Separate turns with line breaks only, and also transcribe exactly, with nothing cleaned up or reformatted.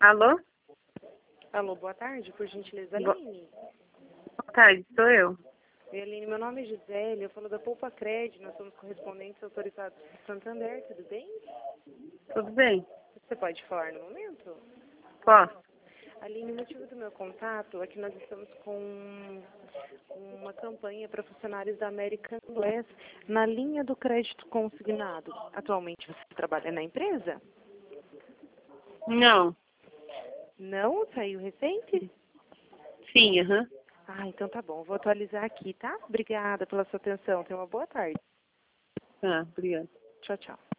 Alô?
Alô, boa tarde, por gentileza,
Bo-
Aline.
Boa tarde, sou eu.
Oi, Aline, meu nome é Gisele, eu falo da Poupa Cred, nós somos correspondentes autorizados do Santander, tudo bem?
Tudo bem?
Você pode falar no momento?
Posso?
Aline, o motivo do meu contato é que nós estamos com uma campanha para funcionários da American Glass na linha do crédito consignado. Atualmente você trabalha na empresa?
Não.
Não? Saiu recente?
Sim, aham.
Ah, então tá bom, vou atualizar aqui, tá? Obrigada pela sua atenção, tenha uma boa tarde.
Tá, obrigada.
Tchau, tchau.